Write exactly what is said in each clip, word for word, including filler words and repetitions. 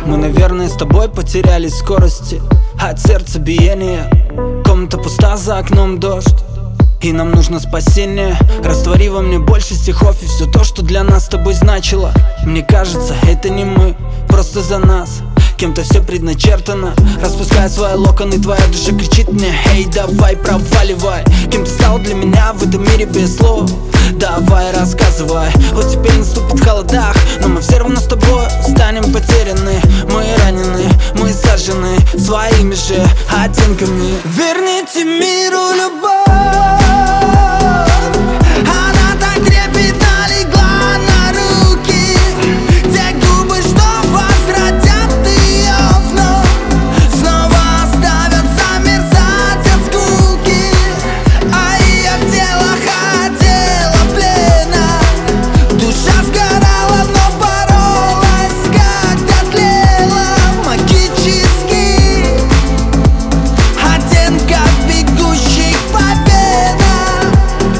Мы, наверное, с тобой потерялись в скорости от сердца биения. Комната пуста, за окном дождь, и нам нужно спасение. Раствори во мне больше стихов и все то, что для нас с тобой значило. Мне кажется, это не мы, просто за нас кем-то все предначертано. Распускай свои локоны, твоя душа кричит мне: эй, давай, проваливай. Кем ты стал для меня в этом мире без слов? Давай, рассказывай. Вот теперь наступит холодах, но мы все равно с тобой станем потеряны. Мы ранены, мы сожжены своими же оттенками. Верните миру любовь. Она так трепетно легла на руки. Те губы, что возродят ее вновь, снова оставят замерзать от скуки. А ее тело хотело плена. Душа сгорала, но боролась, когда тлела. Магический оттенков бегущих по венам.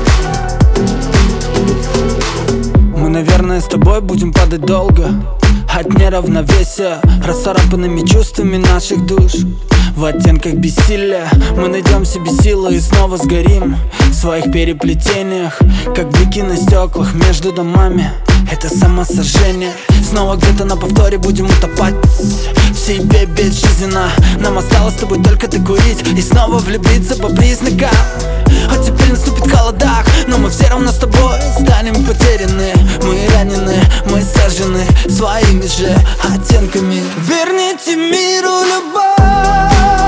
Мы, наверное, с тобой будем падать долго от неравновесия, расцарапанными чувствами наших душ. В оттенках бессилия мы найдем себе силы и снова сгорим в своих переплетениях, как блики на стеклах между домами. Это самосожжение. Снова где-то на повторе будем утопать в себе безжизненно. Нам осталось с тобой только докурить и снова влюбиться по признакам. А теперь наступит холодах, но мы все равно с тобой станем потеряны. Мы ранены, мы сожжены своими же оттенками. Верните миру любовь.